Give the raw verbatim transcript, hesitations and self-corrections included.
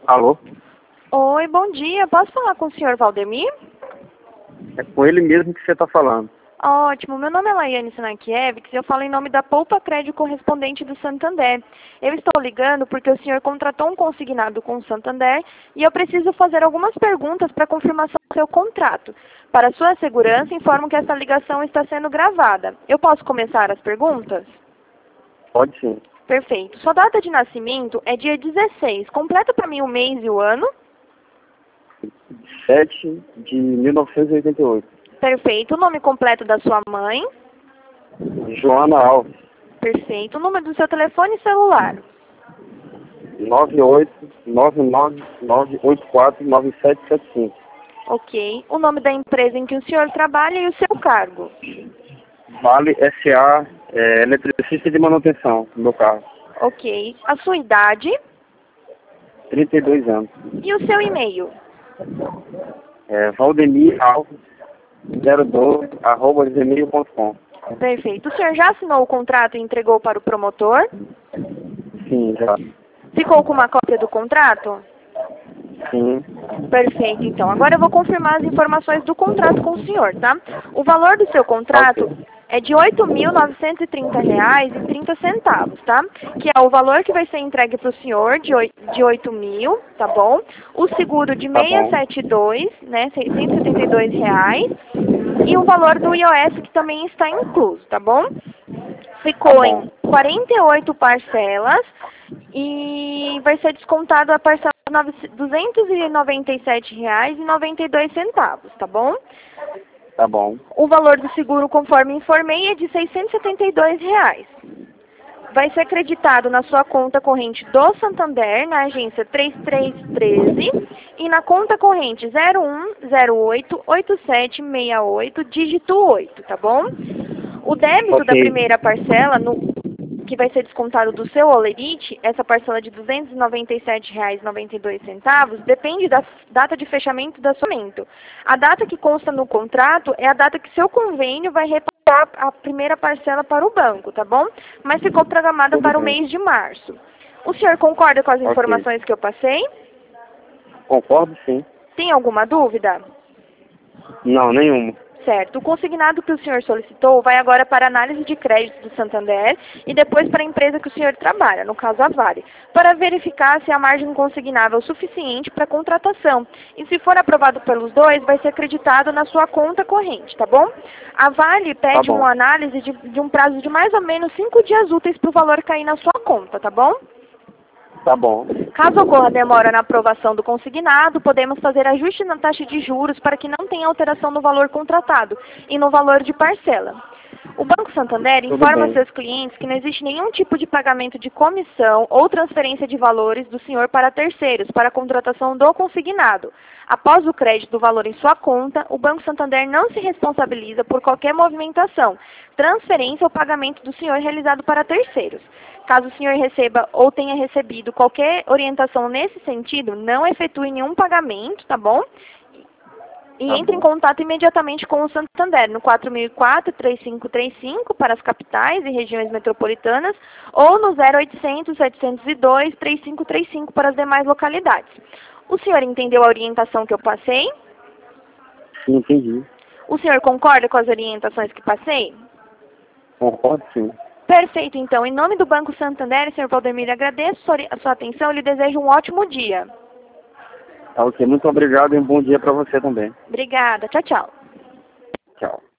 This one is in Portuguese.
Alô? Oi, bom dia. Posso falar com o senhor Valdemir? É com ele mesmo que você está falando. Ótimo. Meu nome é Laiane Sinakiewicz e eu falo em nome da Poupa Crédito Correspondente do Santander. Eu estou ligando porque o senhor contratou um consignado com o Santander e eu preciso fazer algumas perguntas para confirmação do seu contrato. Para sua segurança, informo que essa ligação está sendo gravada. Eu posso começar as perguntas? Pode sim. Perfeito. Sua data de nascimento é dia dezesseis. Completa para mim o mês e o ano. sete de mil novecentos e oitenta e oito. Perfeito. O nome completo da sua mãe. Joana Alves. Perfeito. O número do seu telefone celular. nove oito nove nove nove oito quatro nove sete sete cinco. Ok. O nome da empresa em que o senhor trabalha e o seu cargo. Vale S A, é, eletricista de manutenção do meu carro. Ok. A sua idade trinta e dois anos. e o seu e-mail. É, Valdemir Alves zero dois arroba gmail ponto com. Perfeito. O senhor já assinou o contrato e entregou para o promotor? Sim, já. Ficou com uma cópia do contrato? Sim. Perfeito, então. Agora eu vou confirmar as informações do contrato com o senhor, tá? O valor do seu contrato Ok. é de oito mil novecentos e trinta reais e trinta centavos, tá? Que é o valor que vai ser entregue para o senhor de oi- de oito mil, tá bom? O seguro de Tá bom. seiscentos e setenta e dois, né? seiscentos e setenta e dois reais. E o valor do I O S que também está incluso, tá bom? Ficou Tá bom. em quarenta e oito parcelas e vai ser descontado a parcela de duzentos e noventa e sete reais e noventa e dois centavos, tá bom? Tá bom. O valor do seguro, conforme informei, é de seiscentos e setenta e dois reais. Vai ser acreditado na sua conta corrente do Santander, na agência três três um três e na conta corrente zero um zero oito oito sete seis oito, dígito oito, tá bom? O débito da Ok. primeira parcela, no, que vai ser descontado do seu holerite, essa parcela de duzentos e noventa e sete reais e noventa e dois centavos, depende da data de fechamento da sua aumento. A data que consta no contrato é a data que seu convênio vai repassar a primeira parcela para o banco, tá bom? Mas ficou programada Tudo para o bem. mês de março. O senhor concorda com as Ok. informações que eu passei? Concordo, sim. Tem alguma dúvida? Não, nenhuma. Certo. O consignado que o senhor solicitou vai agora para a análise de crédito do Santander e depois para a empresa que o senhor trabalha, no caso a Vale, para verificar se a margem consignável é suficiente para a contratação. E se for aprovado pelos dois, vai ser acreditado na sua conta corrente, tá bom? A Vale Tá pede bom. uma análise de, de um prazo de mais ou menos cinco dias úteis para o valor cair na sua conta, tá bom? Tá bom. Caso ocorra demora na aprovação do consignado, podemos fazer ajuste na taxa de juros para que não tenha alteração no valor contratado e no valor de parcela. O Banco Santander Tudo informa bem. seus clientes que não existe nenhum tipo de pagamento de comissão ou transferência de valores do senhor para terceiros para a contratação do consignado. Após o crédito do valor em sua conta, o Banco Santander não se responsabiliza por qualquer movimentação, transferência ou pagamento do senhor realizado para terceiros. Caso o senhor receba ou tenha recebido qualquer orientação nesse sentido, não efetue nenhum pagamento, tá bom? E Tá entre em bom. contato imediatamente com o Santander no quatro mil e quatro, três cinco três cinco para as capitais e regiões metropolitanas ou no zero oitocentos, setecentos e dois, três cinco três cinco para as demais localidades. O senhor entendeu a orientação que eu passei? Sim, entendi. O senhor concorda com as orientações que passei? Concordo, sim. Perfeito, então. Em nome do Banco Santander, senhor Valdemir, agradeço sua- a sua atenção e lhe desejo um ótimo dia. Tá ok. Muito obrigado e um bom dia para você também. Obrigada. Tchau, tchau. Tchau.